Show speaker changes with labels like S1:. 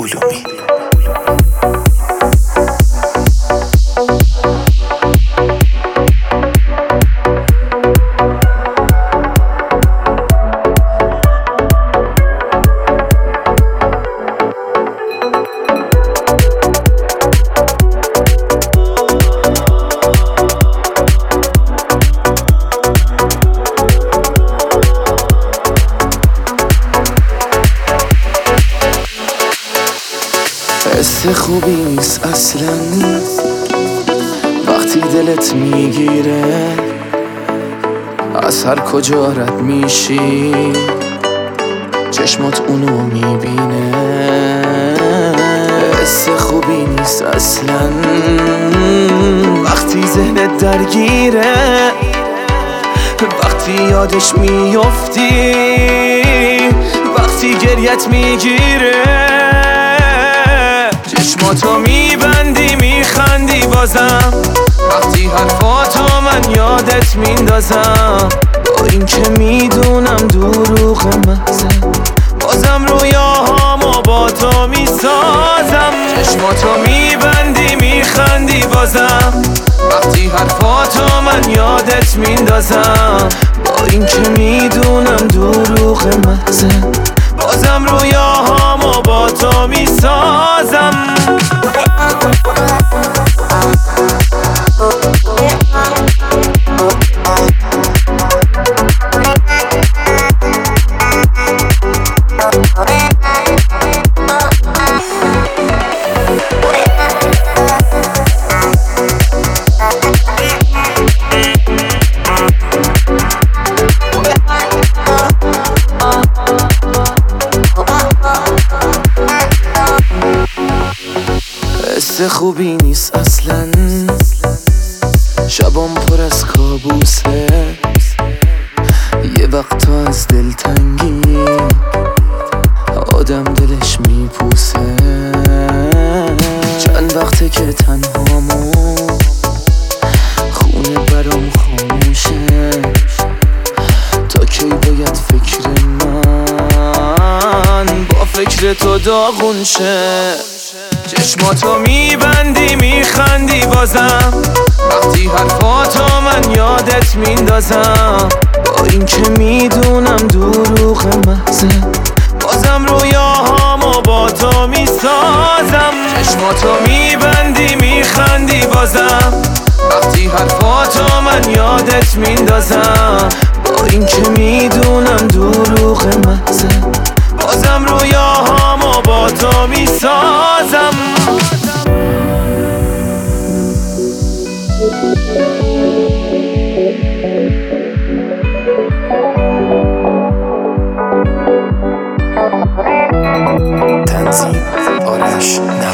S1: علومی. حس خوبی نیست اصلا وقتی دلت میگیره، از هر کجا رد میشی چشمات اونو میبینه. حس خوبی نیست اصلا وقتی ذهنت درگیره، وقتی یادش میفتی، وقتی گریت میگیره. چشماتو میبندی میخندی بازم، وقتی حرفاتو من یادت میندازم. با این که میدونم دروغ محضه، بازم رویاهامو با تو میسازم. چشماتو میبندی میخندی بازم، وقتی حرفاتو من یادت میندازم. با این که میدونم دروغ محضه، بازم رویاهامو با تو میسازم. حس خوبی نیست اصلا، شبام پر از کابوسه، یه وقتا از دلتنگی آدم دلش میپوسه. چند وقته که تنهامو خونه برام خاموشه، تا کی باید فکر من با فکر تو داغون شه. چشماتو میبندی میخندی بازم، وقتی حرفاتو من یادت میندازم. با این که میدونم دروغ محضه، بازم رویاهامو با تو میسازم. چشماتو میبندی میخندی بازم، وقتی حرفاتو من یادت میندازم. با این که میدونم دروغ محضه، بازم رویاهامو با تو میسازم. تنظیم آرش